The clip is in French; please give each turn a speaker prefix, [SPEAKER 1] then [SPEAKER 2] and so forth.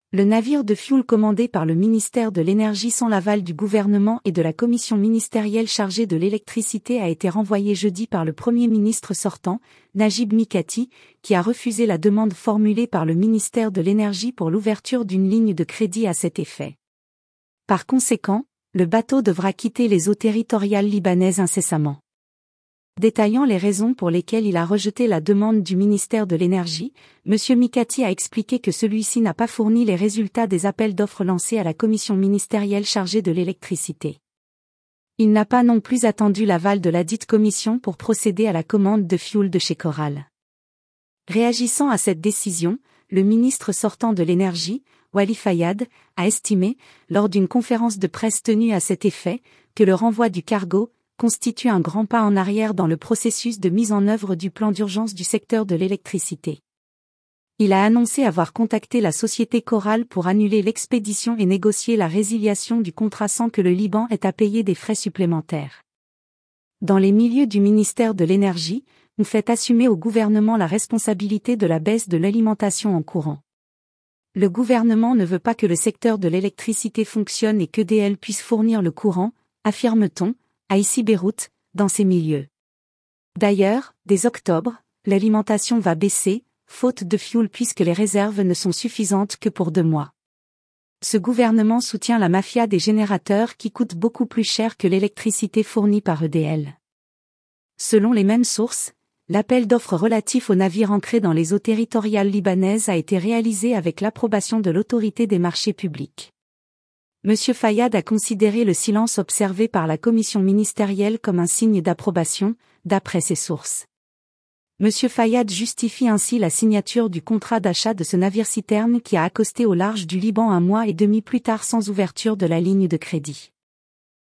[SPEAKER 1] Le navire de fioul commandé par le ministère de l'Énergie sans l'aval du gouvernement et de la commission ministérielle chargée de l'électricité a été renvoyé jeudi par le Premier ministre sortant, Najib Mikati, qui a refusé la demande formulée par le ministère de l'Énergie pour l'ouverture d'une ligne de crédit à cet effet. Par conséquent, le bateau devra quitter les eaux territoriales libanaises incessamment. Détaillant les raisons pour lesquelles il a rejeté la demande du ministère de l'Énergie, M. Mikati a expliqué que celui-ci n'a pas fourni les résultats des appels d'offres lancés à la commission ministérielle chargée de l'électricité. Il n'a pas non plus attendu l'aval de ladite commission pour procéder à la commande de fioul de chez Coral. Réagissant à cette décision, le ministre sortant de l'Énergie, Wali Fayad, a estimé, lors d'une conférence de presse tenue à cet effet, que le renvoi du cargo constitue un grand pas en arrière dans le processus de mise en œuvre du plan d'urgence du secteur de l'électricité. Il a annoncé avoir contacté la société Coral pour annuler l'expédition et négocier la résiliation du contrat sans que le Liban ait à payer des frais supplémentaires. Dans les milieux du ministère de l'Énergie, on fait assumer au gouvernement la responsabilité de la baisse de l'alimentation en courant. Le gouvernement ne veut pas que le secteur de l'électricité fonctionne et qu'EDL puisse fournir le courant, affirme-t-on, à Issy Beyrouth, dans ces milieux. D'ailleurs, dès octobre, l'alimentation va baisser, faute de fioul puisque les réserves ne sont suffisantes que pour 2 mois. Ce gouvernement soutient la mafia des générateurs qui coûtent beaucoup plus cher que l'électricité fournie par EDL. Selon les mêmes sources, l'appel d'offres relatif aux navires ancrés dans les eaux territoriales libanaises a été réalisé avec l'approbation de l'autorité des marchés publics. M. Fayad a considéré le silence observé par la commission ministérielle comme un signe d'approbation, d'après ses sources. M. Fayad justifie ainsi la signature du contrat d'achat de ce navire-citerne qui a accosté au large du Liban 1 mois et demi plus tard sans ouverture de la ligne de crédit.